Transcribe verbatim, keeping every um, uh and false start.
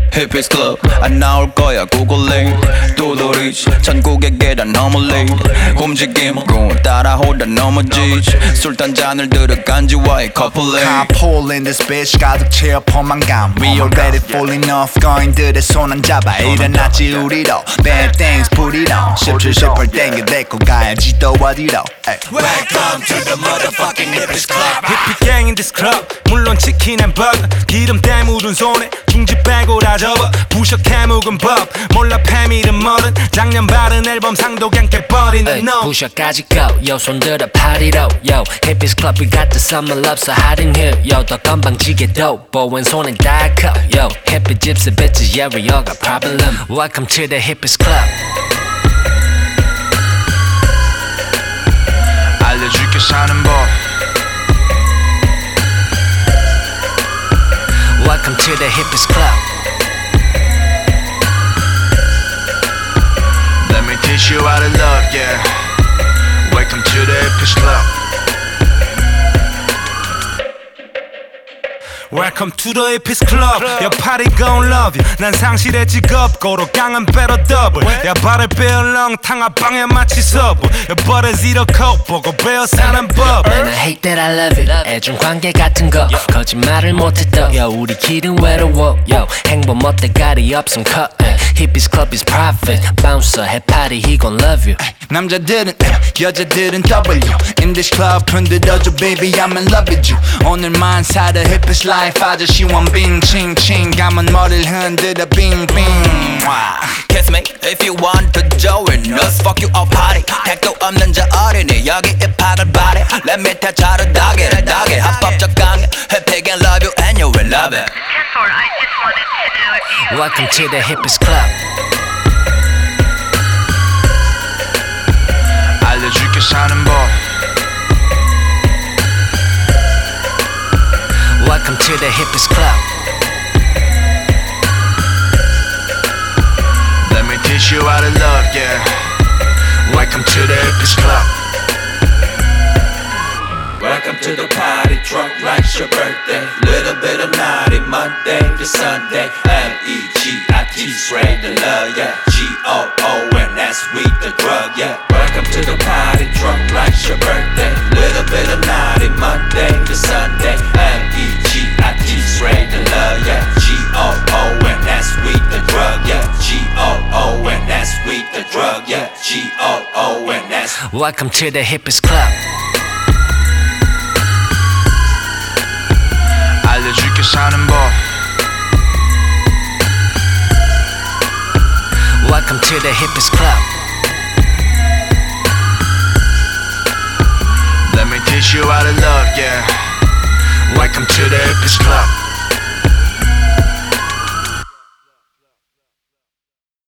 Hippies Club 안 나올 거야 구글링 도도리지 천국의 계단 너멀리 움직임으로 따라오다 넘어지지 술 단 잔을 들어 간지와의 커플링 Carpool in this bitch 가득 채워 포만감 We already falling off 거인들의 손 안 잡아 일어났지 우리도 Bad things put it on 십칠 십팔 땡겨 데리고 가야지 또 어디로 Welcome to the motherfucking Hippies Club Hippie gang in this club 물론 치킨 앤 버거 기름 때 묻은 손에 중지 빼고 다 접어 부셔 캐묵은 법 몰라 패밀은 뭐든 작년 바른 앨범 상도 그냥 깨버리는 너 부셔까지 go yo 손 들어 파리로 yo Hippies Club we got the summer love so hot in here yo 더 건방지게 dope boy 왼손엔 다 커 yo hippie gypsy bitches yeah we all got problem Welcome to the Hippies Club 알려줄게 사는 법 Welcome to the Hippies Club Let me teach you how to love, yeah Welcome to the Hippies Club Welcome to the Hippies Club Your party gon' love you 난 상실의 직업 고로 강한 배로 더블 야 발을 빼얼렁 탕화방에 마치 서브 야 버릇 zero coke 보고 배워 사는 법 Man I hate that I love it 애정 관계 같은 거 거짓말을 못했다 Yo 우리 길은 외로워 Yo 행복 뭐 대가리 없음 cut Hippies Club is profit Bouncer 해 party he gon' love you 남자들은 여자들은 W In this club 흔들어줘 baby I'm in love with you 오늘만 살아 Hippies life 아저씨 원빈 칭칭 감은 머리를 흔들어 빙빙 Kiss me if you want to join us Fuck you all party 택도 없는 저 어린이 여기 입학을 바래 Let me touch how to dog it dog it 합법적 강요 Hippie can love you and you will love it Welcome to the Hippies Club 알려줄게 사는 법 Welcome to the Hippies Club Let me teach you how to love, yeah Welcome to the Hippies Club Welcome to the party, drunk like your birthday Little bit of naughty, Monday to Sunday M E G I T, spread the love, yeah G O O and that's weed, the drug, yeah Welcome to the party, drunk like your birthday Little bit of naughty, Monday to Sunday M E G I T, spread the love, yeah G O O and that's weed, the drug, yeah G O O and that's weed, the drug, yeah G O O and that's Welcome to the Hippies Club 알려줄게 사는 법 Welcome to the Hippies Club Let me teach you how to love, yeah Welcome to the Hippies Club